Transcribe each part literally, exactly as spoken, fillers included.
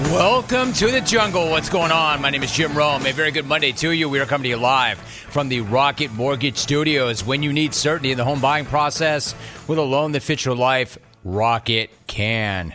Welcome to the jungle. What's going on? My name is Jim Rome. A very good Monday to you. We are coming to you live from the Rocket Mortgage Studios. When you need certainty in the home buying process with a loan that fits your life, Rocket can.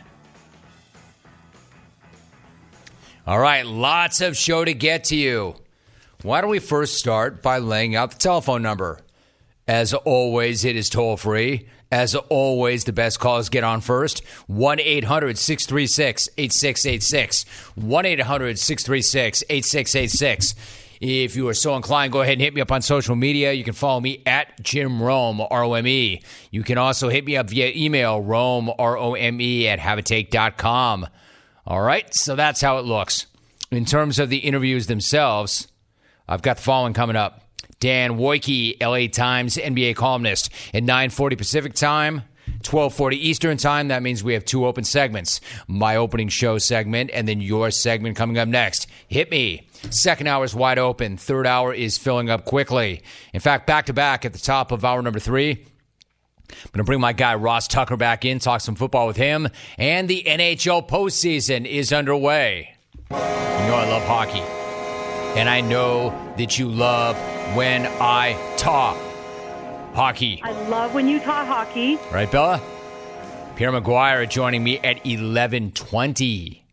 All right, lots of show to get to you. Why don't we first start by laying out the telephone number? As always, it is toll-free. As always, the best calls get on first. one eight hundred six three six eight six eight six. one eight hundred six three six eight six eight six. If you are so inclined, go ahead and hit me up on social media. You can follow me at Jim Rome, R O M E. You can also hit me up via email, Rome, R O M E, at habitate dot com. All right, so that's how it looks. In terms of the interviews themselves, I've got the following coming up. Dan Wojcicki, L A Times N B A columnist, at nine forty Pacific time, twelve forty Eastern time. That means we have two open segments. My opening show segment and then your segment coming up next. Hit me. Second hour is wide open. Third hour is filling up quickly. In fact, back-to-back at the top of hour number three. I'm going to bring my guy Ross Tucker back in, talk some football with him. And the N H L postseason is underway. You know I love hockey. And I know that you love when I talk hockey. I love when you talk hockey. Right, Bella? Pierre McGuire joining me at eleven twenty.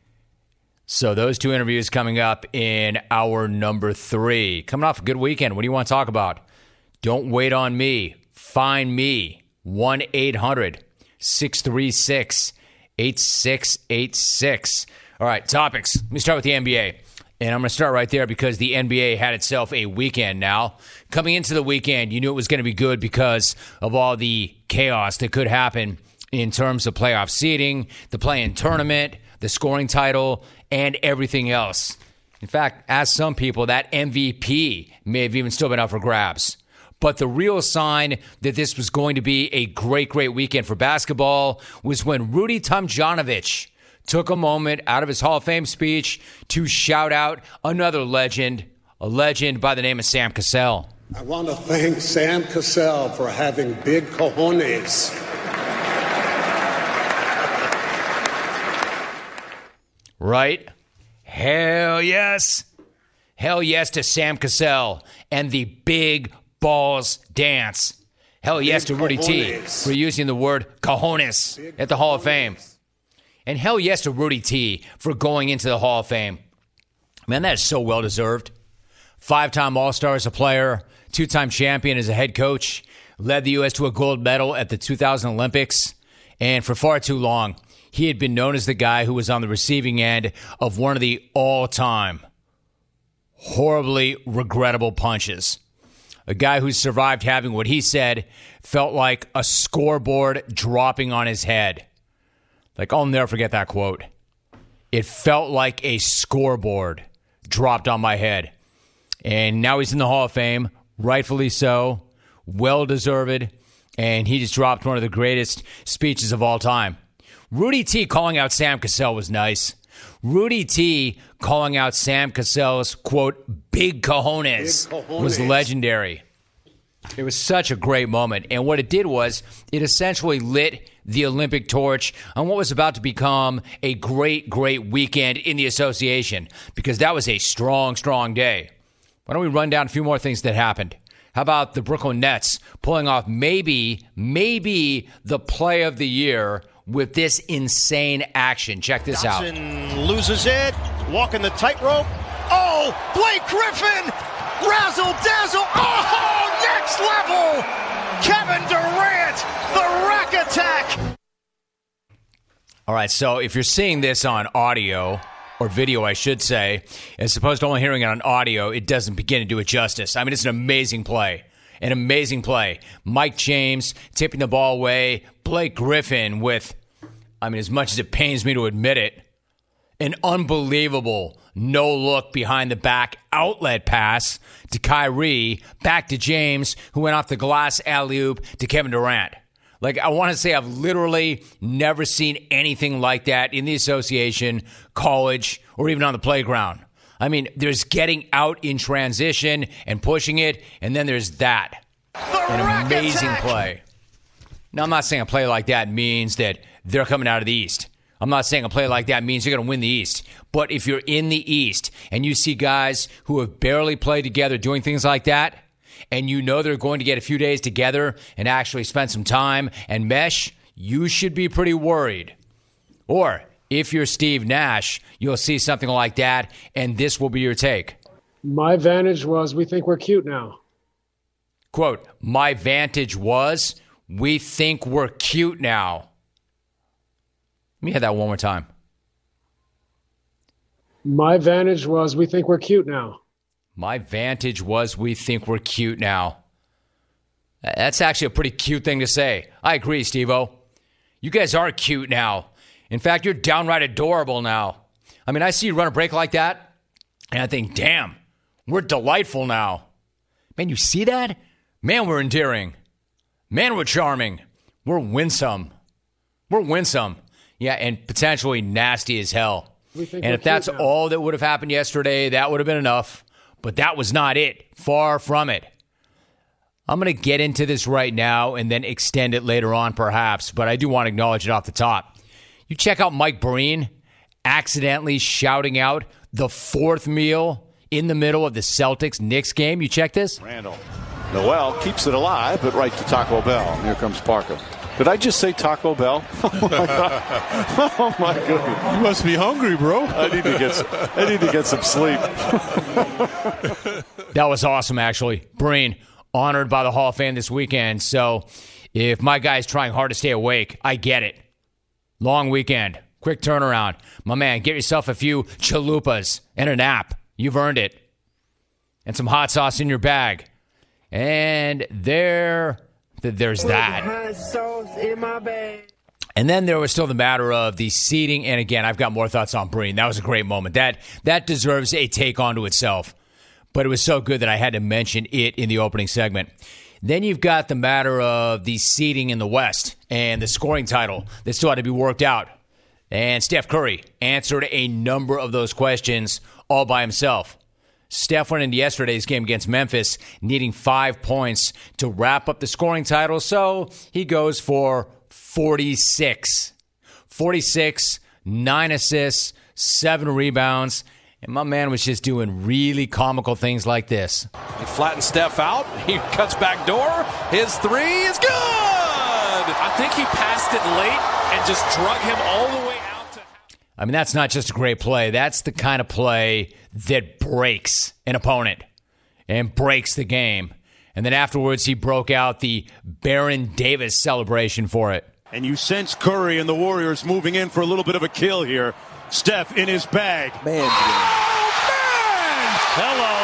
So those two interviews coming up in hour number three. Coming off a good weekend. What do you want to talk about? Don't wait on me. Find me. one eight hundred six three six eight six eight six. All right, topics. Let me start with the N B A. And I'm going to start right there because the N B A had itself a weekend now. Coming into the weekend, you knew it was going to be good because of all the chaos that could happen in terms of playoff seeding, the play-in tournament, the scoring title, and everything else. In fact, as some people, that M V P may have even still been up for grabs. But the real sign that this was going to be a great, great weekend for basketball was when Rudy Tomjanovich took a moment out of his Hall of Fame speech to shout out another legend, a legend by the name of Sam Cassell. I want to thank Sam Cassell for having big cojones. Right? Hell yes. Hell yes to Sam Cassell and the big balls dance. Hell yes to Rudy T for using the word cojones at the Hall of Fame. And hell yes to Rudy T for going into the Hall of Fame. Man, that is so well-deserved. Five-time All-Star as a player, two-time champion as a head coach, led the U S to a gold medal at the two thousand Olympics. And for far too long, he had been known as the guy who was on the receiving end of one of the all-time horribly regrettable punches. A guy who survived having what he said felt like a scoreboard dropping on his head. Like, I'll never forget that quote. It felt like a scoreboard dropped on my head. And now he's in the Hall of Fame, rightfully so, well-deserved, and he just dropped one of the greatest speeches of all time. Rudy T calling out Sam Cassell was nice. Rudy T calling out Sam Cassell's, quote, big cojones, big cojones was legendary. It was such a great moment. And what it did was it essentially lit the Olympic torch on what was about to become a great, great weekend in the association because that was a strong, strong day. Why don't we run down a few more things that happened? How about the Brooklyn Nets pulling off maybe, maybe the play of the year with this insane action? Check this Johnson out. Loses it, walking the tightrope. Oh, Blake Griffin! Razzle dazzle! Oh, next level! Kevin Durant, the rack attack! All right, so if you're seeing this on audio, or video, I should say, as opposed to only hearing it on audio, it doesn't begin to do it justice. I mean, it's an amazing play. An amazing play. Mike James tipping the ball away. Blake Griffin with, I mean, as much as it pains me to admit it, an unbelievable no-look behind-the-back outlet pass to Kyrie, back to James, who went off the glass alley-oop to Kevin Durant. Like, I want to say I've literally never seen anything like that in the association, college, or even on the playground. I mean, there's getting out in transition and pushing it, and then there's that. An amazing play. Now, I'm not saying a play like that means that they're coming out of the East. I'm not saying a play like that means you're going to win the East. But if you're in the East and you see guys who have barely played together doing things like that, and you know they're going to get a few days together and actually spend some time and mesh, you should be pretty worried. Or if you're Steve Nash, you'll see something like that, and this will be your take. My vantage was, we think we're cute now. Quote, my vantage was, we think we're cute now. Let me hear that one more time. My vantage was, we think we're cute now. My vantage was, we think we're cute now. That's actually a pretty cute thing to say. I agree, Steve-O. You guys are cute now. In fact, you're downright adorable now. I mean, I see you run a break like that, and I think, damn, we're delightful now. Man, you see that? Man, we're endearing. Man, we're charming. We're winsome. We're winsome. Yeah, and potentially nasty as hell. And if that's now. all that would have happened yesterday, that would have been enough. But that was not it. Far from it. I'm going to get into this right now and then extend it later on, perhaps. But I do want to acknowledge it off the top. You check out Mike Breen accidentally shouting out the fourth meal in the middle of the Celtics-Knicks game. You check this? Randall. Noel keeps it alive, but right to Taco Bell. Here comes Parker. Did I just say Taco Bell? Oh, my God. Oh, my goodness. You must be hungry, bro. I need to get some, I need to get some sleep. That was awesome, actually. Breen, honored by the Hall of Fame this weekend. So if my guy's trying hard to stay awake, I get it. Long weekend. Quick turnaround. My man, get yourself a few chalupas and a nap. You've earned it. And some hot sauce in your bag. And there, there's that. And then there was still the matter of the seating. And again, I've got more thoughts on Breen. That was a great moment. That that deserves a take onto itself. But it was so good that I had to mention it in the opening segment. Then you've got the matter of the seeding in the West and the scoring title that still had to be worked out. And Steph Curry answered a number of those questions all by himself. Steph went into yesterday's game against Memphis needing five points to wrap up the scoring title, so he goes for forty-six. forty-six, nine assists, seven rebounds. And my man was just doing really comical things like this. He flattens Steph out. He cuts back door. His three is good. I think he passed it late and just drug him all the way out to... I mean, that's not just a great play. That's the kind of play that breaks an opponent and breaks the game. And then afterwards, he broke out the Baron Davis celebration for it. And you sense Curry and the Warriors moving in for a little bit of a kill here. Steph in his bag. Man. Oh, man! Hello.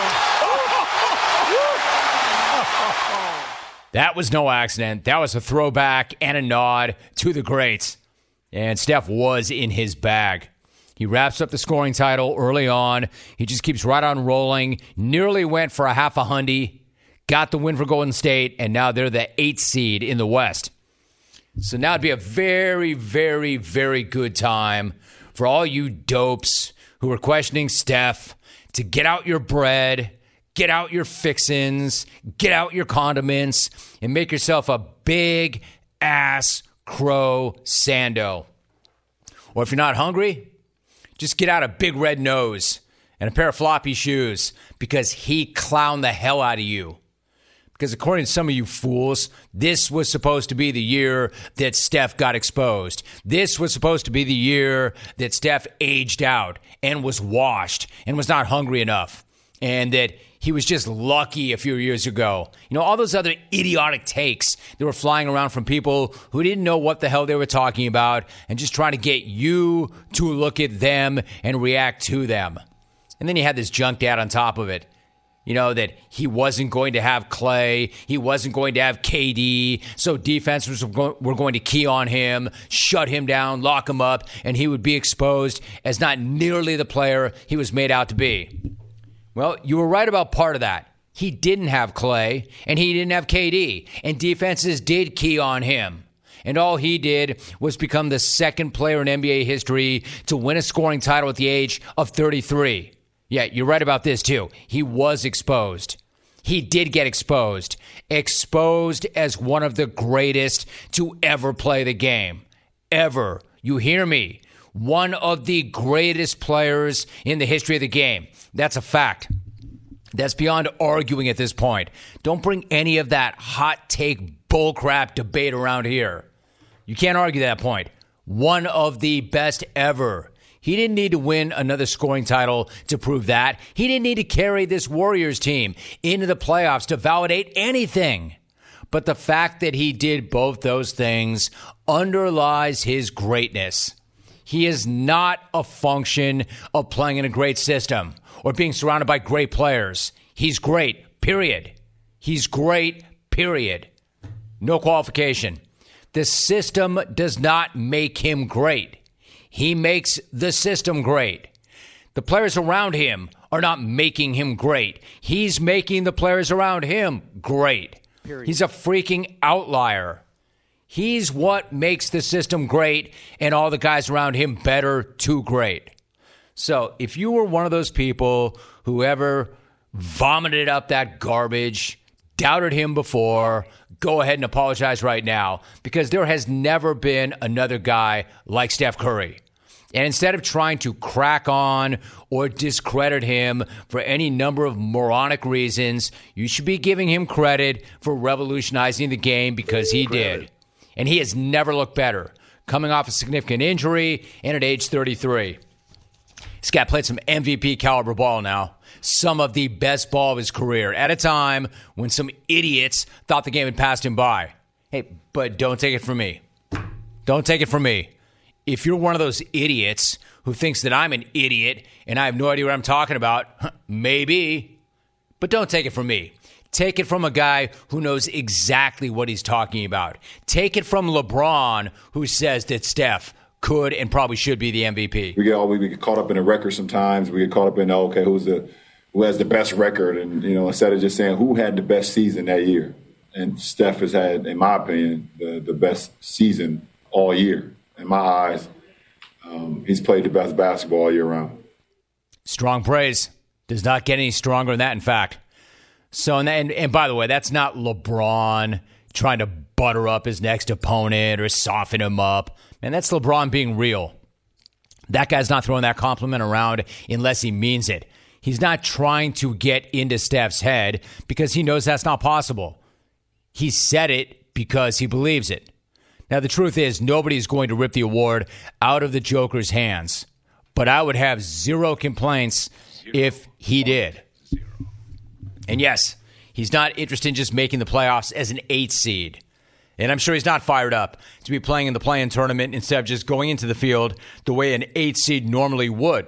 That was no accident. That was a throwback and a nod to the greats. And Steph was in his bag. He wraps up the scoring title early on. He just keeps right on rolling. Nearly went for a half a hundy. Got the win for Golden State. And now they're the eighth seed in the West. So now it'd be a very, very, very good time for all you dopes who are questioning Steph to get out your bread, get out your fixins, get out your condiments, and make yourself a big ass crow sando. Or if you're not hungry, just get out a big red nose and a pair of floppy shoes because he clowned the hell out of you. Because according to some of you fools, this was supposed to be the year that Steph got exposed. This was supposed to be the year that Steph aged out and was washed and was not hungry enough. And that he was just lucky a few years ago. You know, all those other idiotic takes that were flying around from people who didn't know what the hell they were talking about and just trying to get you to look at them and react to them. And then you had this junk dad on top of it. You know, that he wasn't going to have Clay, he wasn't going to have K D, so defenses were going to key on him, shut him down, lock him up, and he would be exposed as not nearly the player he was made out to be. Well, you were right about part of that. He didn't have Clay, and he didn't have K D, and defenses did key on him. And all he did was become the second player in N B A history to win a scoring title at the age of thirty-three. Yeah, you're right about this, too. He was exposed. He did get exposed. Exposed as one of the greatest to ever play the game. Ever. You hear me? One of the greatest players in the history of the game. That's a fact. That's beyond arguing at this point. Don't bring any of that hot take bullcrap debate around here. You can't argue that point. One of the best ever. He didn't need to win another scoring title to prove that. He didn't need to carry this Warriors team into the playoffs to validate anything. But the fact that he did both those things underlies his greatness. He is not a function of playing in a great system or being surrounded by great players. He's great, period. He's great, period. No qualification. The system does not make him great. He makes the system great. The players around him are not making him great. He's making the players around him great. Period. He's a freaking outlier. He's what makes the system great and all the guys around him better to great. So if you were one of those people who ever vomited up that garbage, doubted him before, go ahead and apologize right now, because there has never been another guy like Steph Curry. And instead of trying to crack on or discredit him for any number of moronic reasons, you should be giving him credit for revolutionizing the game, because he did. And he has never looked better, coming off a significant injury and at age thirty-three. This guy played some M V P caliber ball now. Some of the best ball of his career at a time when some idiots thought the game had passed him by. Hey, but don't take it from me. Don't take it from me. If you're one of those idiots who thinks that I'm an idiot and I have no idea what I'm talking about, maybe. But don't take it from me. Take it from a guy who knows exactly what he's talking about. Take it from LeBron, who says that Steph could and probably should be the M V P. We get all we get caught up in the record sometimes. We get caught up in, oh, okay, who's the who has the best record, and you know, instead of just saying who had the best season that year. And Steph has had, in my opinion, the, the best season all year. In my eyes, um, he's played the best basketball all year round. Strong praise. Does not get any stronger than that, in fact. So, and, and, and by the way, that's not LeBron trying to butter up his next opponent or soften him up. And that's LeBron being real. That guy's not throwing that compliment around unless he means it. He's not trying to get into Steph's head because he knows that's not possible. He said it because he believes it. Now, the truth is, nobody's going to rip the award out of the Joker's hands. But I would have zero complaints zero. if he did. Zero. And yes, he's not interested in just making the playoffs as an eight seed. And I'm sure he's not fired up to be playing in the play-in tournament instead of just going into the field the way an eight seed normally would.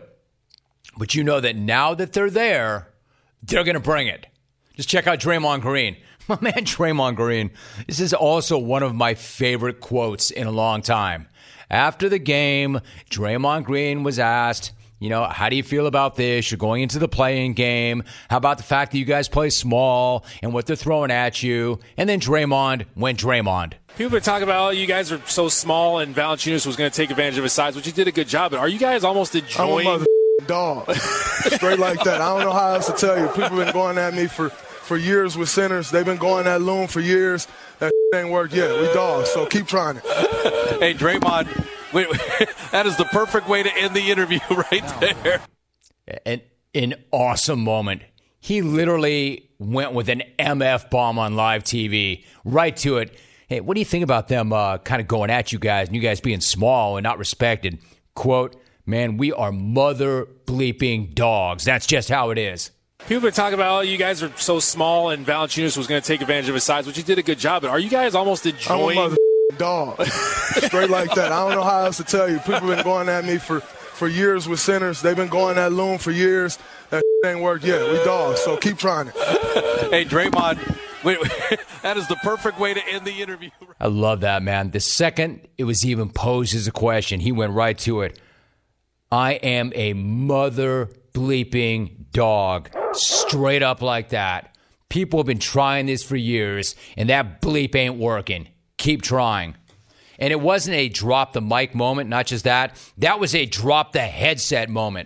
But you know that now that they're there, they're going to bring it. Just check out Draymond Green. My man Draymond Green. This is also one of my favorite quotes in a long time. After the game, Draymond Green was asked, you know, how do you feel about this? You're going into the play-in game. How about the fact that you guys play small and what they're throwing at you? And then Draymond went Draymond. People have been talking about, oh, you guys are so small and Valanciunas was going to take advantage of his size, which he did a good job. But are you guys almost enjoying? I'm a mother dog. Straight like that. I don't know how else to tell you. People have been going at me for, for years with centers. They've been going at Loon for years. That ain't worked yet. We dogs, so keep trying it. Hey, Draymond. Wait, wait, that is the perfect way to end the interview right there. An, an awesome moment. He literally went with an M F bomb on live T V, right to it. Hey, what do you think about them uh, kind of going at you guys and you guys being small and not respected? Quote, man, we are mother bleeping dogs. That's just how it is. People have been talking about, oh, you guys are so small and Valanciunas was going to take advantage of his size, which he did a good job. But are you guys almost enjoying? I'm a mother dog. Straight like that. I don't know how else to tell you. People have been going at me for, for years with centers. They've been going at Loon for years. That ain't worked yet. We dogs, so keep trying it. Hey, Draymond. Wait, wait, that is the perfect way to end the interview. I love that, man. The second it was even posed as a question, he went right to it. I am a mother bleeping dog. Straight up like that. People have been trying this for years, and that bleep ain't working. Keep trying. And it wasn't a drop the mic moment, not just that. That was a drop the headset moment.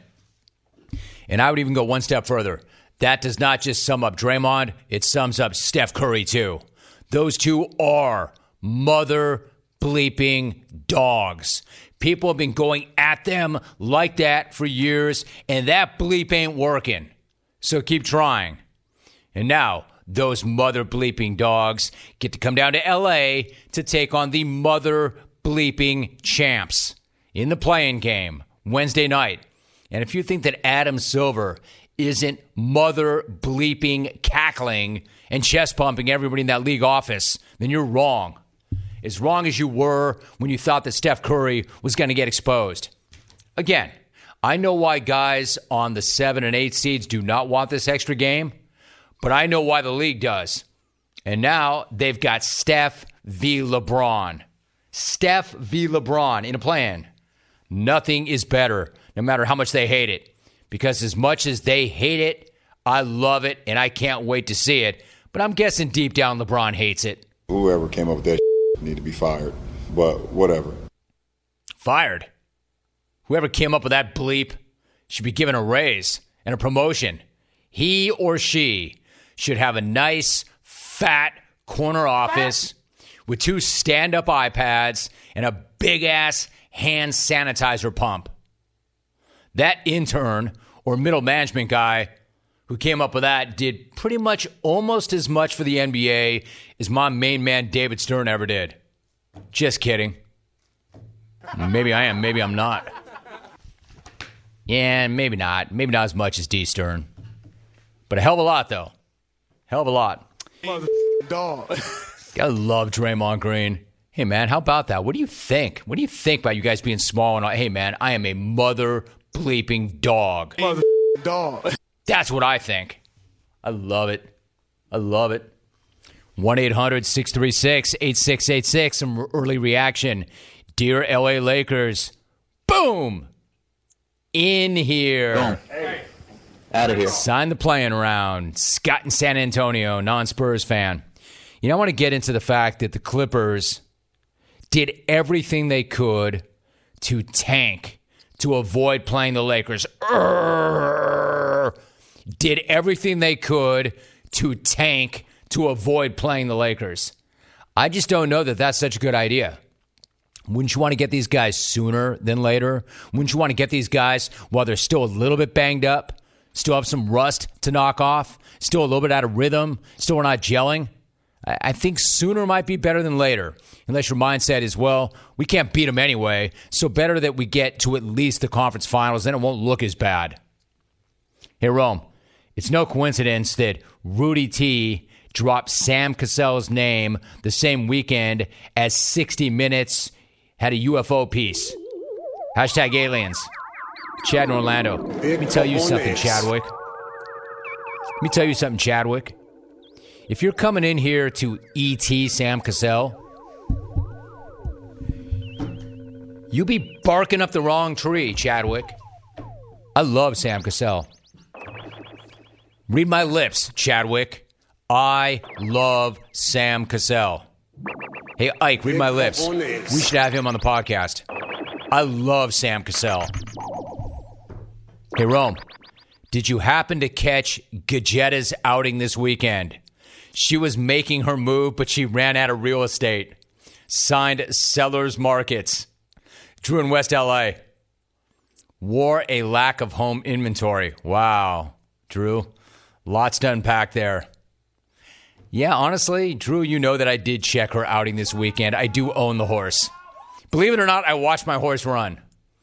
And I would even go one step further. That does not just sum up Draymond, it sums up Steph Curry too. Those two are mother bleeping dogs. People have been going at them like that for years, and that bleep ain't working. So keep trying. And now, those mother bleeping dogs get to come down to L A to take on the mother bleeping champs in the play-in game Wednesday night. And if you think that Adam Silver isn't mother bleeping cackling and chest pumping everybody in that league office, then you're wrong. As wrong as you were when you thought that Steph Curry was going to get exposed. Again, I know why guys on the seven and eight seeds do not want this extra game, but I know why the league does. And now they've got Steph v. LeBron. Steph v. LeBron in a play-in. Nothing is better, no matter how much they hate it. Because as much as they hate it, I love it, and I can't wait to see it. But I'm guessing deep down LeBron hates it. Whoever came up with that need to be fired. But whatever. Fired? Whoever came up with that bleep should be given a raise and a promotion. He or she should have a nice, fat corner office with two stand-up iPads and a big-ass hand sanitizer pump. That intern or middle management guy who came up with that did pretty much almost as much for the N B A as my main man David Stern ever did. Just kidding. Maybe I am, maybe I'm not. Yeah, maybe not. Maybe not as much as D. Stern. But a hell of a lot, though. Hell of a lot. Mother dog. I love Draymond Green. Hey, man, how about that? What do you think? What do you think about you guys being small? And all? Hey, man, I am a mother bleeping dog. Mother dog. That's what I think. I love it. I love it. one eight hundred six three six eight six eight six. Some early reaction. Dear L A Lakers. Boom. In here. Boom. Hey. Out of here. Sign the playing round. Scott in San Antonio, non-Spurs fan. You know, I want to get into the fact that the Clippers did everything they could to tank, to avoid playing the Lakers. Urgh. Did everything they could to tank, to avoid playing the Lakers. I just don't know that that's such a good idea. Wouldn't you want to get these guys sooner than later? Wouldn't you want to get these guys while they're still a little bit banged up? Still have some rust to knock off? Still a little bit out of rhythm? Still not gelling? I think sooner might be better than later. Unless your mindset is, well, we can't beat them anyway, so better that we get to at least the conference finals, then it won't look as bad. Hey, Rome, it's no coincidence that Rudy T dropped Sam Cassell's name the same weekend as sixty minutes had a U F O piece. Hashtag aliens. Chad in Orlando. Let me tell you something, Chadwick. Let me tell you something, Chadwick. If you're coming in here to E T Sam Cassell, you be barking up the wrong tree, Chadwick. I love Sam Cassell. Read my lips, Chadwick. I love Sam Cassell. Hey, Ike, read my lips. We should have him on the podcast. I love Sam Cassell. Hey, Rome, did you happen to catch Gajetta's outing this weekend? She was making her move, but she ran out of real estate. Signed Sellers Markets. Drew in West L A. Wore a lack of home inventory. Wow, Drew. Lots to unpack there. Yeah, honestly, Drew, you know that I did check her outing this weekend. I do own the horse. Believe it or not, I watched my horse run.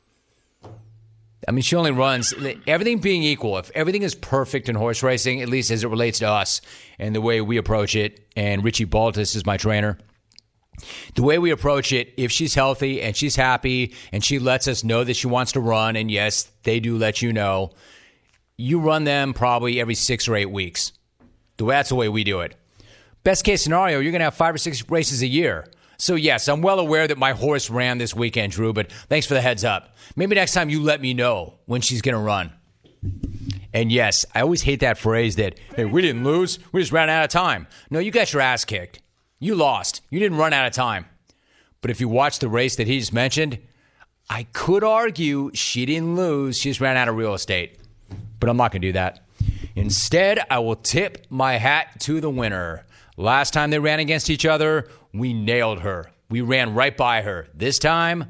I mean, she only runs, everything being equal, if everything is perfect in horse racing, at least as it relates to us and the way we approach it, and Richie Baltus is my trainer, the way we approach it, if she's healthy and she's happy and she lets us know that she wants to run, and yes, they do let you know, you run them probably every six or eight weeks. That's the way we do it. Best case scenario, you're going to have five or six races a year. So, yes, I'm well aware that my horse ran this weekend, Drew, but thanks for the heads up. Maybe next time you let me know when she's going to run. And, yes, I always hate that phrase that, hey, we didn't lose. We just ran out of time. No, you got your ass kicked. You lost. You didn't run out of time. But if you watch the race that he just mentioned, I could argue she didn't lose. She just ran out of real estate. But I'm not going to do that. Instead, I will tip my hat to the winner. Last time they ran against each other, we nailed her. We ran right by her. This time,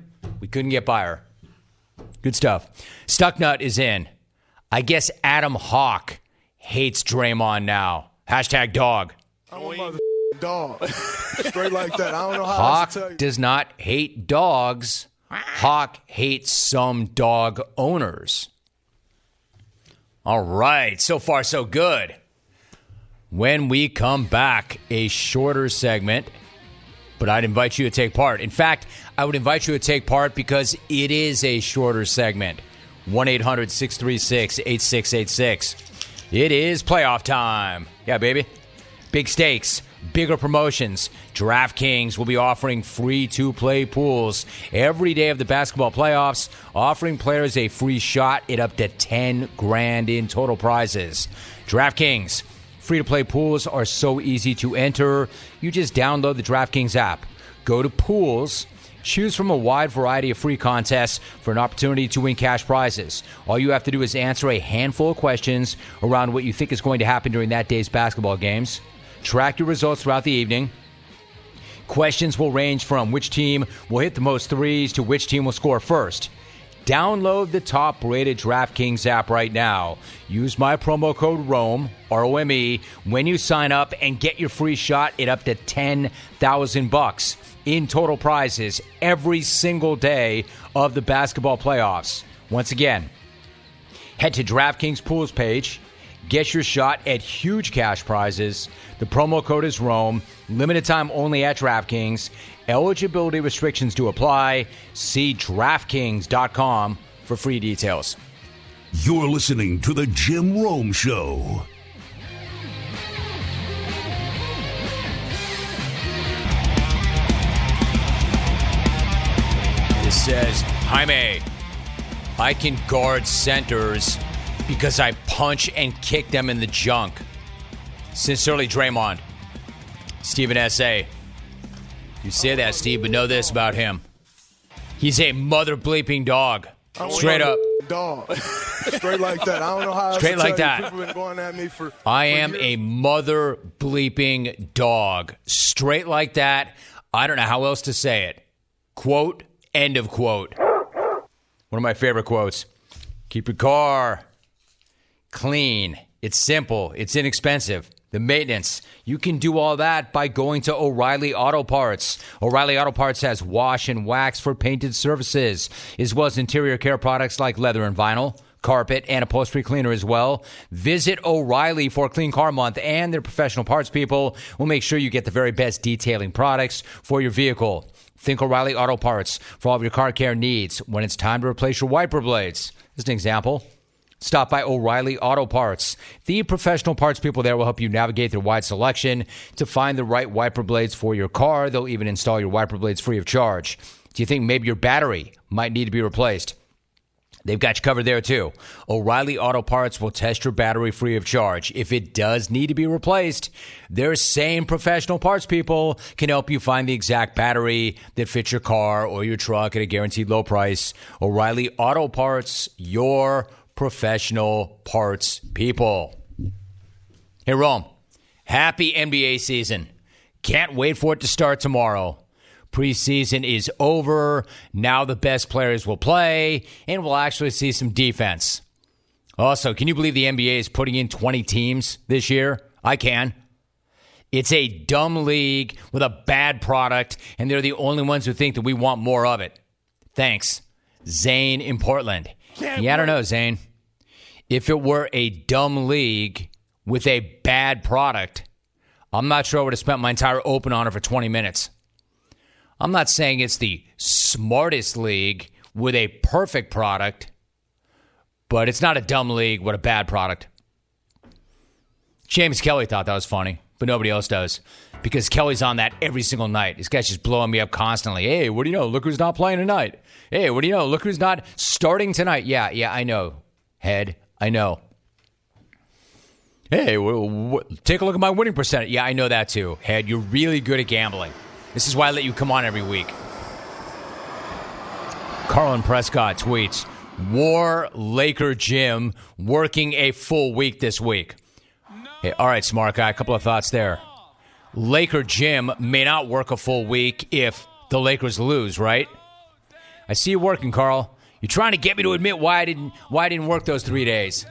We couldn't get by her. Good stuff. Stucknut is in. I guess Adam Hawk hates Draymond now. Hashtag dog. I'm a mother dog. Straight like that. I don't know how Hawk else to tell you. does not hate dogs. Hawk hates some dog owners. All right. So far, so good. When we come back, a shorter segment, but I'd invite you to take part. In fact, I would invite you to take part because it is a shorter segment. one eight hundred six three six eight six eight six. It is playoff time. Yeah, baby. Big stakes, bigger promotions. DraftKings will be offering free two-play pools every day of the basketball playoffs, offering players a free shot at up to ten grand in total prizes. DraftKings. Free-to-play pools are so easy to enter. You just download the DraftKings app. Go to Pools. Choose from a wide variety of free contests for an opportunity to win cash prizes. All you have to do is answer a handful of questions around what you think is going to happen during that day's basketball games. Track your results throughout the evening. Questions will range from which team will hit the most threes to which team will score first. Download the top-rated DraftKings app right now. Use my promo code ROME, R O M E, when you sign up and get your free shot at up to ten thousand bucks in total prizes every single day of the basketball playoffs. Once again, head to DraftKings Pools page. Get your shot at huge cash prizes. The promo code is ROME. Limited time only at DraftKings. Eligibility restrictions do apply. See DraftKings dot com for free details. You're listening to The Jim Rome Show. This says, Jaime, I can guard centers because I punch and kick them in the junk. Sincerely, Draymond. Stephen S A. You say that, Steve, but know this about him. He's a mother bleeping dog. Straight up. Dog. Straight like that. I don't know how else Straight to like tell that. you. People been going at me for I for am years. a mother bleeping dog. Straight like that. I don't know how else to say it. Quote, end of quote. One of my favorite quotes. Keep your car clean. It's simple. It's inexpensive. The maintenance. You can do all that by going to O'Reilly Auto Parts. O'Reilly Auto Parts has wash and wax for painted surfaces, as well as interior care products like leather and vinyl, carpet, and upholstery cleaner as well. Visit O'Reilly for Clean Car Month, and their professional parts people will make sure you get the very best detailing products for your vehicle. Think O'Reilly Auto Parts for all of your car care needs when it's time to replace your wiper blades. As an example, stop by O'Reilly Auto Parts. The professional parts people there will help you navigate their wide selection to find the right wiper blades for your car. They'll even install your wiper blades free of charge. Do you think maybe your battery might need to be replaced? They've got you covered there, too. O'Reilly Auto Parts will test your battery free of charge. If it does need to be replaced, their same professional parts people can help you find the exact battery that fits your car or your truck at a guaranteed low price. O'Reilly Auto Parts, your professional parts people. Hey, Rome, happy N B A season. Can't wait for it to start tomorrow. Preseason is over. Now the best players will play, and we'll actually see some defense. Also, can you believe the N B A is putting in twenty teams this year? I can. It's a dumb league with a bad product, and they're the only ones who think that we want more of it. Thanks. Zane in Portland. Yeah, I don't know, Zane. If it were a dumb league with a bad product, I'm not sure I would have spent my entire open on it for twenty minutes. I'm not saying it's the smartest league with a perfect product, but it's not a dumb league with a bad product. James Kelly thought that was funny, but nobody else does, because Kelly's on that every single night. This guy's just blowing me up constantly. Hey, what do you know? Look who's not playing tonight. Hey, what do you know? Look who's not starting tonight. Yeah, yeah, I know. Head, I know. Hey, w- w- take a look at my winning percentage. Yeah, I know that too. Head, you're really good at gambling. This is why I let you come on every week. Carlin Prescott tweets, War Laker Jim working a full week this week. No. Hey, all right, smart guy, a couple of thoughts there. Laker Jim may not work a full week if the Lakers lose, right? I I see you working, Carl. You're trying to get me to admit why I didn't why I didn't work those three days.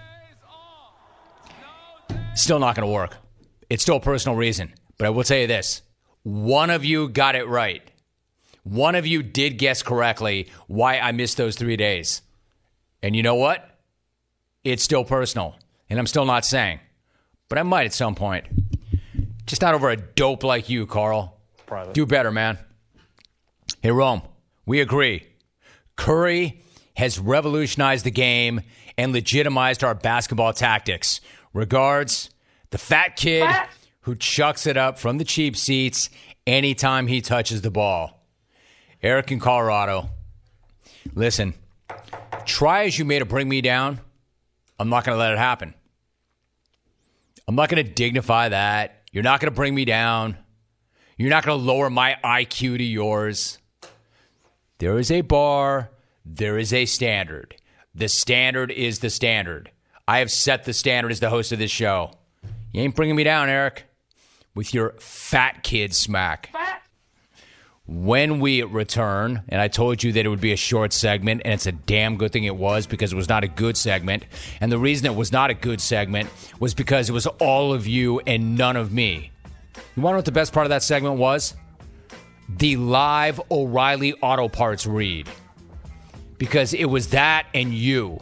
Still not going to work. It's still a personal reason. But I will tell you this. One of you got it right. One of you did guess correctly why I missed those three days. And you know what? It's still personal. And I'm still not saying. But I might at some point. Just not over a dope like you, Carl. Private. Do better, man. Hey, Rome, we agree. Curry has revolutionized the game and legitimized our basketball tactics. Regards, the fat kid who chucks it up from the cheap seats anytime he touches the ball. Eric in Colorado. Listen, try as you may to bring me down, I'm not going to let it happen. I'm not going to dignify that. You're not going to bring me down. You're not going to lower my I Q to yours. There is a bar. There is a standard. The standard is the standard. I have set the standard as the host of this show. You ain't bringing me down, Eric, with your fat kid smack. Fat. When we return, and I told you that it would be a short segment, and it's a damn good thing it was because it was not a good segment. And the reason it was not a good segment was because it was all of you and none of me. You want to know what the best part of that segment was? The live O'Reilly Auto Parts read. Because it was that and you.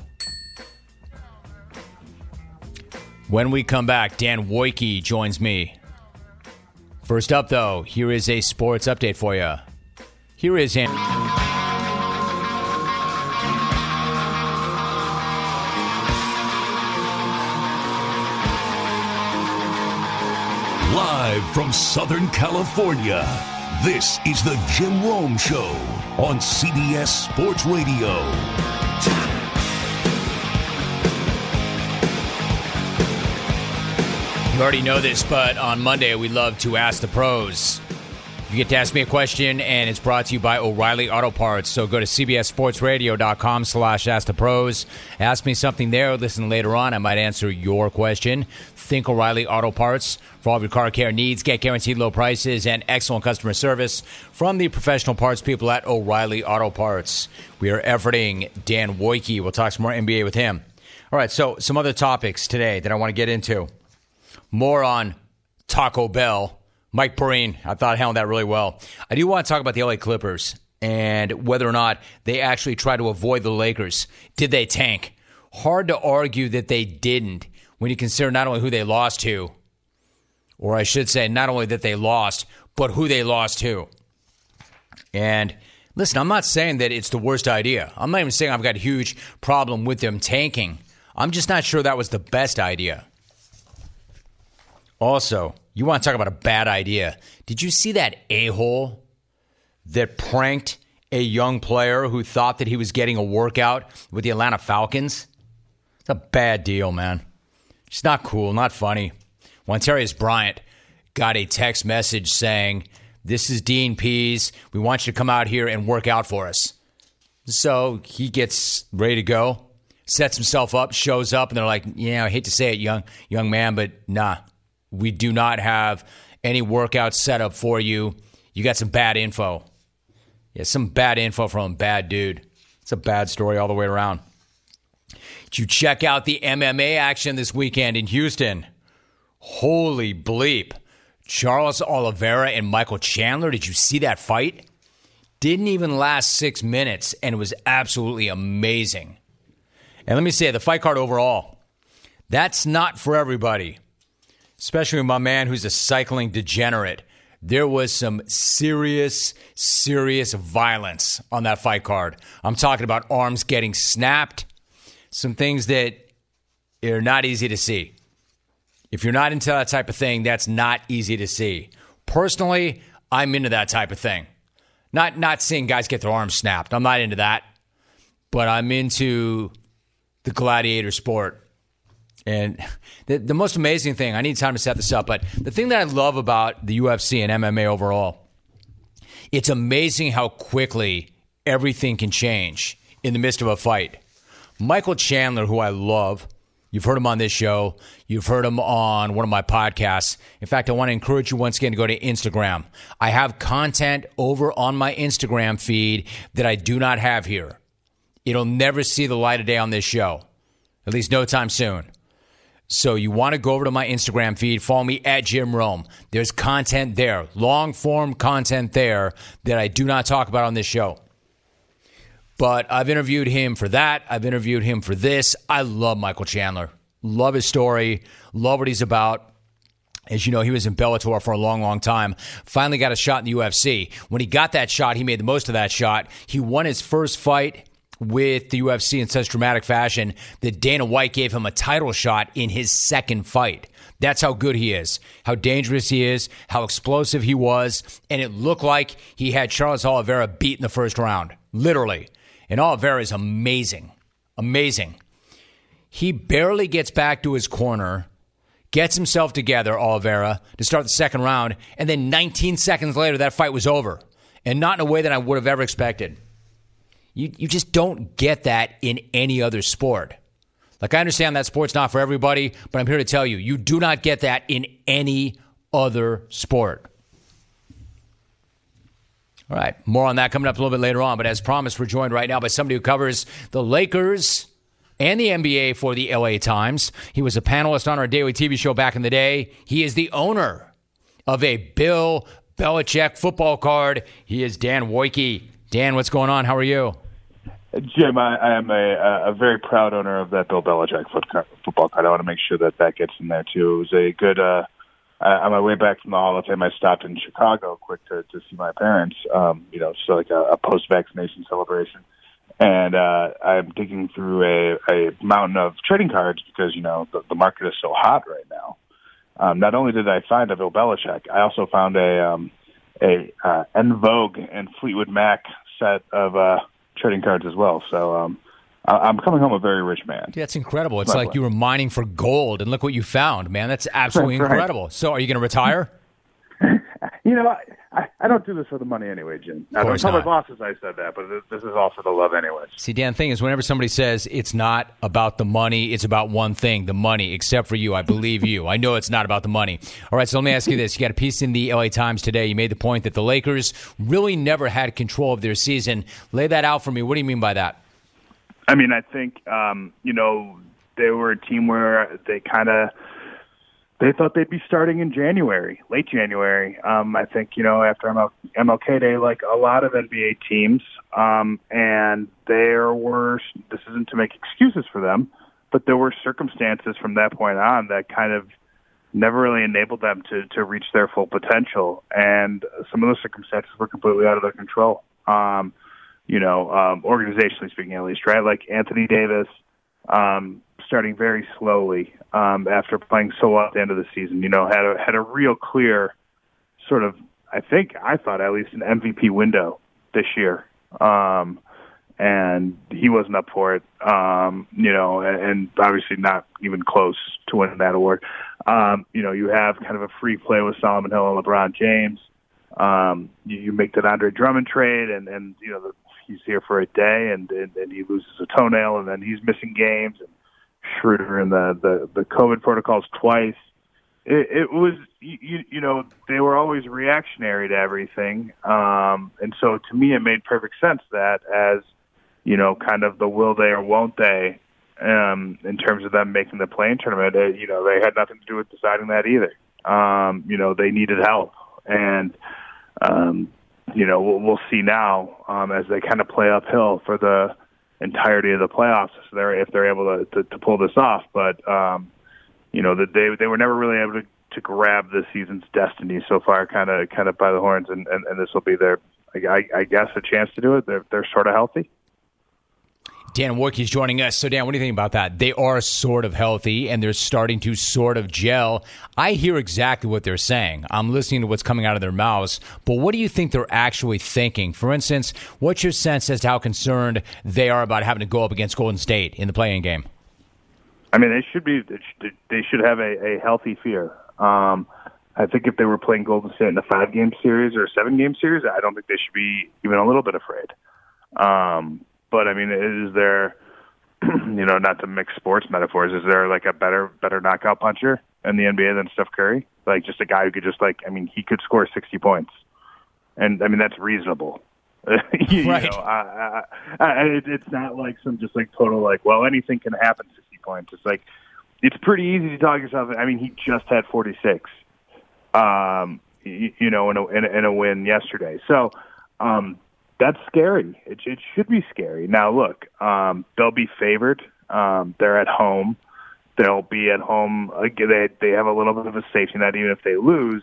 When we come back, Dan Wojcicki joins me. First up, though, here is a sports update for you. Here is Andy. Live from Southern California, this is the Jim Rome Show on C B S Sports Radio. You already know this, but on Monday we love to ask the pros. You get to ask me a question, and it's brought to you by O'Reilly Auto Parts. So go to cbssportsradio.com slash ask the pros. Ask me something there. Listen later on. I might answer your question. Think O'Reilly Auto Parts for all of your car care needs. Get guaranteed low prices and excellent customer service from the professional parts people at O'Reilly Auto Parts. We are efforting Dan Wojcicki. We'll talk some more N B A with him. All right, so some other topics today that I want to get into. More on Taco Bell. Mike Breen, I thought handled that really well. I do want to talk about the L A Clippers and whether or not they actually tried to avoid the Lakers. Did they tank? Hard to argue that they didn't when you consider not only who they lost to, or I should say not only that they lost, but who they lost to. And listen, I'm not saying that it's the worst idea. I'm not even saying I've got a huge problem with them tanking. I'm just not sure that was the best idea. Also, you want to talk about a bad idea. Did you see that a-hole that pranked a young player who thought that he was getting a workout with the Atlanta Falcons? It's a bad deal, man. It's not cool, not funny. Montarius Bryant got a text message saying, "This is Dean Pease. We want you to come out here and work out for us." So he gets ready to go, sets himself up, shows up, and they're like, "Yeah, I hate to say it, young young man, but nah. We do not have any workout set up for you. You got some bad info." Yeah, some bad info from a bad dude. It's a bad story all the way around. Did you check out the M M A action this weekend in Houston? Holy bleep. Charles Oliveira and Michael Chandler, did you see that fight? Didn't even last six minutes, and it was absolutely amazing. And let me say, the fight card overall, that's not for everybody. Especially my man who's a cycling degenerate. There was some serious, serious violence on that fight card. I'm talking about arms getting snapped, some things that are not easy to see. If you're not into that type of thing, that's not easy to see. Personally, I'm into that type of thing. Not, not seeing guys get their arms snapped. I'm not into that. But I'm into the gladiator sport. And the, the most amazing thing, I need time to set this up, but the thing that I love about the U F C and M M A overall, it's amazing how quickly everything can change in the midst of a fight. Michael Chandler, who I love, You've heard him on this show. You've heard him on one of my podcasts. In fact, I want to encourage you once again to go to Instagram. I have content over on my Instagram feed that I do not have here. It'll never see the light of day on this show, at least no time soon. So you want to go over to my Instagram feed, follow me at Jim Rome. There's content there, long-form content there that I do not talk about on this show. But I've interviewed him for that. I've interviewed him for this. I love Michael Chandler. Love his story. Love what he's about. As you know, he was in Bellator for a long, long time. Finally got a shot in the U F C. When he got that shot, he made the most of that shot. He won his first fight with the U F C in such dramatic fashion that Dana White gave him a title shot in his second fight. That's how good he is, how dangerous he is, how explosive he was, and it looked like he had Charles Oliveira beat in the first round, literally. And Oliveira is amazing, amazing. He barely gets back to his corner, gets himself together, Oliveira, to start the second round, and then nineteen seconds later, that fight was over, and not in a way that I would have ever expected. You you just don't get that in any other sport. Like, I understand that sport's not for everybody, but I'm here to tell you, you do not get that in any other sport. All right, more on that coming up a little bit later on. But as promised, we're joined right now by somebody who covers the Lakers and the N B A for the L A Times. He was a panelist on our daily T V show back in the day. He is the owner of a Bill Belichick football card. He is Dan Wojcicki. Dan, what's going on? How are you? Jim, I, I am a, a very proud owner of that Bill Belichick foot card, football card. I want to make sure that that gets in there, too. It was a good, uh, on my way back from the Hall of Fame, I stopped in Chicago quick to, to see my parents, um, you know, so like a, a post-vaccination celebration. And uh, I'm digging through a, a mountain of trading cards because, you know, the, the market is so hot right now. Um, not only did I find a Bill Belichick, I also found a um, a uh, En Vogue and Fleetwood Mac set of uh, trading cards as well. So um, I- I'm coming home a very rich man. Dude, that's incredible. It's like you were mining for gold, and look what you found, man. That's absolutely That's right. incredible. So are you going to retire? You know, I, I don't do this for the money anyway, Jim. I don't tell my bosses I said that, but this, this is all for the love anyway. See, Dan, the thing is, whenever somebody says it's not about the money, it's about one thing, the money, except for you. I believe you. I know it's not about the money. All right, so let me ask you this. You got a piece in the L A Times today. You made the point that the Lakers really never had control of their season. Lay that out for me. What do you mean by that? I mean, I think, um, you know, they were a team where they kind of they thought they'd be starting in January, late January. Um, I think, you know, after M L K Day, like a lot of N B A teams, um, and there were, this isn't to make excuses for them, but there were circumstances from that point on that kind of never really enabled them to, to reach their full potential. And some of those circumstances were completely out of their control. Um, you know, um, organizationally speaking, at least, right? Like Anthony Davis, um, starting very slowly um, after playing so well at the end of the season. You know, had a had a real clear sort of, I think, I thought at least an M V P window this year, um, and he wasn't up for it. Um, you know, and, and obviously not even close to winning that award. Um, you know, you have kind of a free play with Solomon Hill and LeBron James. Um, you, you make that Andre Drummond trade, and and you know the, he's here for a day, and, and and he loses a toenail, and then he's missing games. And Schroeder and the, the, the COVID protocols twice. It, it was, you, you know, they were always reactionary to everything. Um, and so to me, it made perfect sense that as, you know, kind of the will they or won't they, um, in terms of them making the play-in tournament, uh, you know, they had nothing to do with deciding that either. Um, you know, they needed help. And, um, you know, we'll, we'll see now um, as they kind of play uphill for the entirety of the playoffs, so they're, if they're able to, to, to pull this off. But, um, you know, that they they were never really able to, to grab the season's destiny so far, kind of kind of by the horns, and, and, and this will be their, I, I guess, a chance to do it. They're, they're sort of healthy. Dan Wojcicki is joining us. So, Dan, what do you think about that? They are sort of healthy, and they're starting to sort of gel. I hear exactly what they're saying. I'm listening to what's coming out of their mouths. But what do you think they're actually thinking? For instance, what's your sense as to how concerned they are about having to go up against Golden State in the play-in game? I mean, they should be. They should have a, a healthy fear. Um, I think if they were playing Golden State in a five-game series or a seven-game series, I don't think they should be even a little bit afraid. Um But, I mean, is there you know, not to mix sports metaphors, is there like a better better knockout puncher in the N B A than Steph Curry? Like just a guy who could just like, I mean, he could score sixty points, and I mean that's reasonable. you right. know, I, I, I, it, it's not like some just like total like, well, anything can happen. sixty points. It's like it's pretty easy to talk yourself. I mean, he just had forty-six. Um, you, you know, in a, in a in a win yesterday. So um, that's scary. It, it should be scary. Now, look, um, they'll be favored. Um, they're at home. They'll be at home. They they have a little bit of a safety net, even if they lose.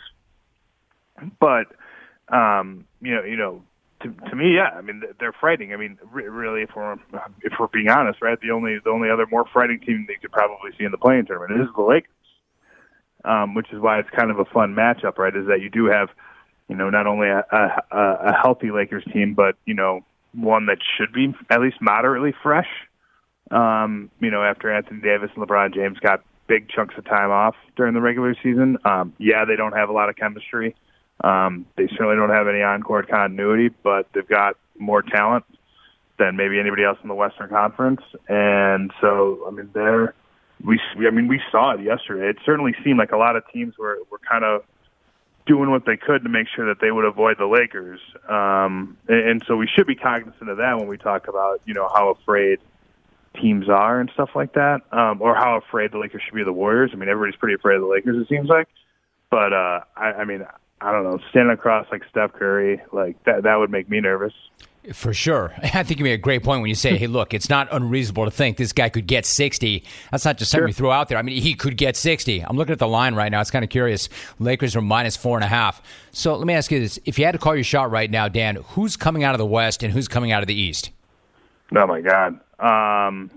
But um, you know, you know, to, to me, yeah. I mean, they're frightening. I mean, really, if we're if we're being honest, right? The only the only other more frightening team that you could probably see in the play-in tournament is the Lakers. Um, which is why it's kind of a fun matchup, right? Is that you do have, you know, not only a, a, a healthy Lakers team, but you know, one that should be at least moderately fresh. Um, you know, after Anthony Davis and LeBron James got big chunks of time off during the regular season. Um, yeah, they don't have a lot of chemistry. Um, they certainly don't have any on-court continuity, but they've got more talent than maybe anybody else in the Western Conference. And so, I mean, they're, we, I mean, we saw it yesterday. It certainly seemed like a lot of teams were, were kind of doing what they could to make sure that they would avoid the Lakers. Um, and, and so we should be cognizant of that when we talk about, you know, how afraid teams are and stuff like that, um, or how afraid the Lakers should be of the Warriors. I mean, everybody's pretty afraid of the Lakers, it seems like. But, uh, I, I mean, I don't know, standing across like Steph Curry, like that, that would make me nervous. For sure. I think you made a great point when you say, hey, look, it's not unreasonable to think this guy could get sixty. That's not just something sure. you throw out there. I mean, he could get sixty. I'm looking at the line right now. It's kind of curious. Lakers are minus four and a half. So let me ask you this. If you had to call your shot right now, Dan, who's coming out of the West and who's coming out of the East? Oh, my God. Um,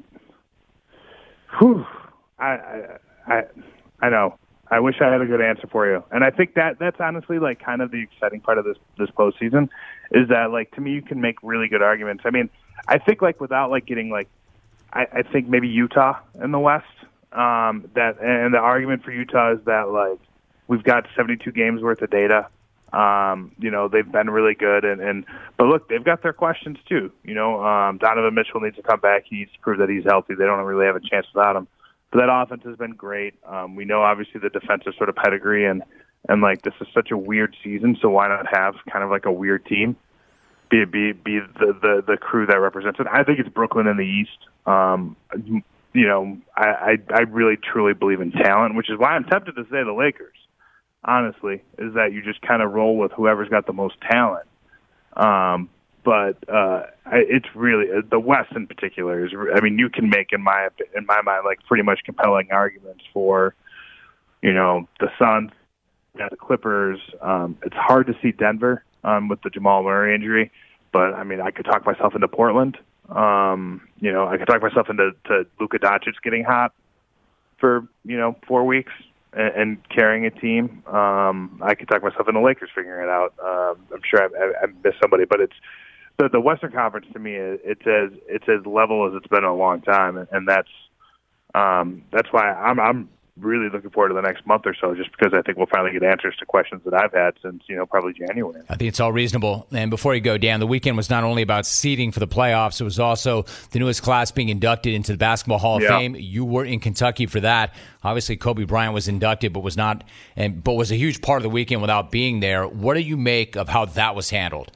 whew, I, I, I, I know. I wish I had a good answer for you. And I think that that's honestly like kind of the exciting part of this, this postseason is that like, to me, you can make really good arguments. I mean, I think like without like getting like, I, I think maybe Utah in the West, um, that, and the argument for Utah is that like, we've got seventy-two games worth of data. Um, you know, they've been really good and, and, but look, they've got their questions too. You know, um, Donovan Mitchell needs to come back. He needs to prove that he's healthy. They don't really have a chance without him. But that offense has been great. Um, we know obviously the defensive sort of pedigree and, and like this is such a weird season, so why not have kind of like a weird team be be be the, the, the crew that represents it? I think it's Brooklyn in the East. Um, you know, I, I I really truly believe in talent, which is why I'm tempted to say the Lakers. Honestly, is that you just kind of roll with whoever's got the most talent. Um, But uh, it's really the West in particular is. I mean, you can make in my in my mind like pretty much compelling arguments for, you know, the Suns, the Clippers. Um, it's hard to see Denver um, with the Jamal Murray injury, but I mean, I could talk myself into Portland. Um, you know, I could talk myself into to Luka Doncic getting hot for you know four weeks and, and carrying a team. Um, I could talk myself into Lakers figuring it out. Um, I'm sure I, I, I missed somebody, but it's. The, the Western Conference to me, it's as it's as level as it's been in a long time, and, and that's um, that's why I'm I'm really looking forward to the next month or so, just because I think we'll finally get answers to questions that I've had since you know probably January. I think it's all reasonable. And before you go, Dan, the weekend was not only about seeding for the playoffs; it was also the newest class being inducted into the Basketball Hall of yeah. Fame. You were in Kentucky for that. Obviously, Kobe Bryant was inducted, but was not, and but was a huge part of the weekend without being there. What do you make of how that was handled?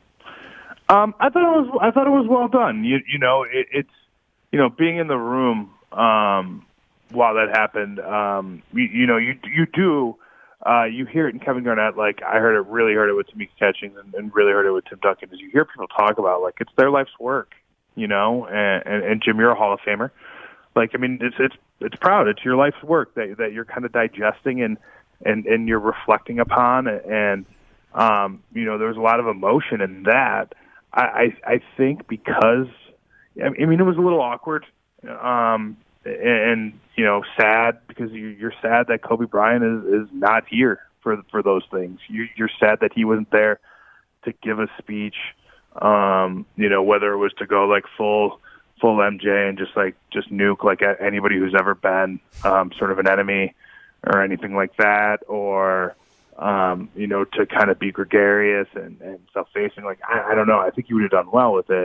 Um, I thought it was. I thought it was well done. You, you know, it, it's, you know, being in the room um, while that happened. Um, you, you know, you you do. Uh, you hear it in Kevin Garnett. Like I heard it, really heard it with Tamika Catchings, and, and really heard it with Tim Duncan. As you hear people talk about, like it's their life's work. You know, and, and, and Jim, you're a Hall of Famer. Like I mean, it's it's it's proud. It's your life's work that that you're kind of digesting and and and you're reflecting upon. And um, you know, there was a lot of emotion in that. I, I think because, I mean, it was a little awkward um, and, and, you know, sad because you, you're sad that Kobe Bryant is, is not here for for those things. You, you're sad that he wasn't there to give a speech, um, you know, whether it was to go like full full M J and just like just nuke like anybody who's ever been um, sort of an enemy or anything like that, or Um, you know, to kind of be gregarious and, and self-facing. Like, I, I don't know. I think he would have done well with it.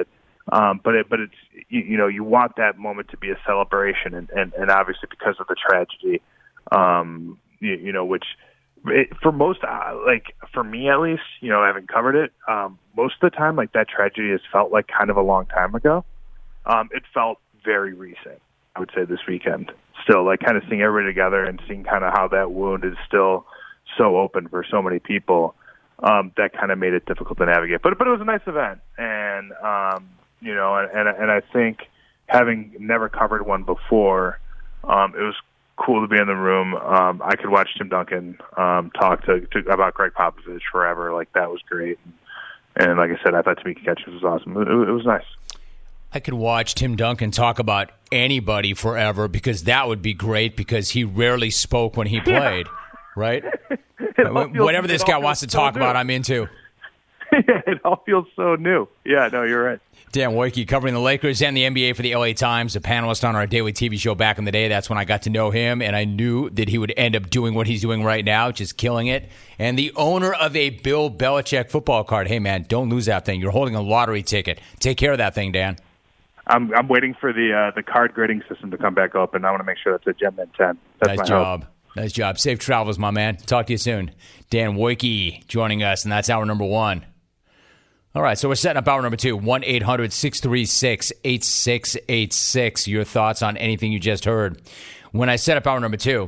Um, but it, but it's you, you know you want that moment to be a celebration, and, and, and obviously because of the tragedy, um, you, you know, which it, for most, uh, like for me at least, you know, having covered it, um, most of the time, like that tragedy has felt like kind of a long time ago. Um, it felt very recent, I would say, this weekend. Still, like kind of seeing everybody together and seeing kind of how that wound is still so open for so many people. Um, that kind of made it difficult to navigate. But but it was a nice event, and um, you know, and, and and I think having never covered one before, um, it was cool to be in the room. Um, I could watch Tim Duncan um, talk to, to about Greg Popovich forever. Like that was great, and, and like I said, I thought Tamika Catchings was awesome. It, it was nice. I could watch Tim Duncan talk about anybody forever because that would be great because he rarely spoke when he played, right? Feels, Whatever this guy wants to so talk new. about, I'm into. Yeah, it all feels so new. Yeah, no, you're right. Dan Wojcicki covering the Lakers and the N B A for the L A Times, a panelist on our daily T V show back in the day. That's when I got to know him, and I knew that he would end up doing what he's doing right now, just killing it. And the owner of a Bill Belichick football card. Hey, man, don't lose that thing. You're holding a lottery ticket. Take care of that thing, Dan. I'm I'm waiting for the uh, the card grading system to come back up, and I want to make sure that's a Gem Mint ten. That's nice my job. hope. Nice job. Safe travels, my man. Talk to you soon. Dan Wojcicki joining us, and that's hour number one. All right, so we're setting up hour number two. one eight hundred six three six eight six eight six. Your thoughts on anything you just heard. When I set up hour number two,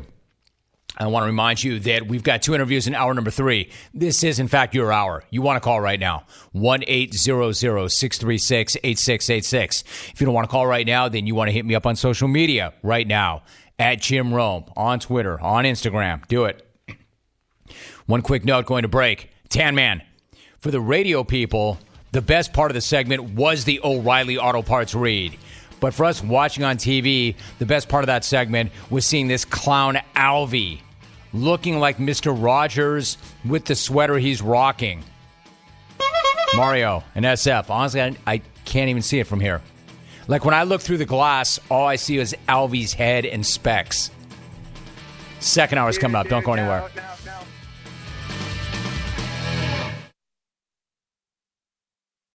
I want to remind you that we've got two interviews in hour number three. This is, in fact, your hour. You want to call right now. one eight hundred six three six eight six eight six. If you don't want to call right now, then you want to hit me up on social media right now. At Jim Rome, on Twitter, on Instagram. Do it. One quick note going to break. Tan Man, for the radio people, the best part of the segment was the O'Reilly Auto Parts read. But for us watching on T V, the best part of that segment was seeing this clown Alvy looking like Mister Rogers with the sweater he's rocking. Mario and S F. Honestly, I, I can't even see it from here. Like when I look through the glass, all I see is Alvy's head and specs. Second hour's coming up. Don't go anywhere.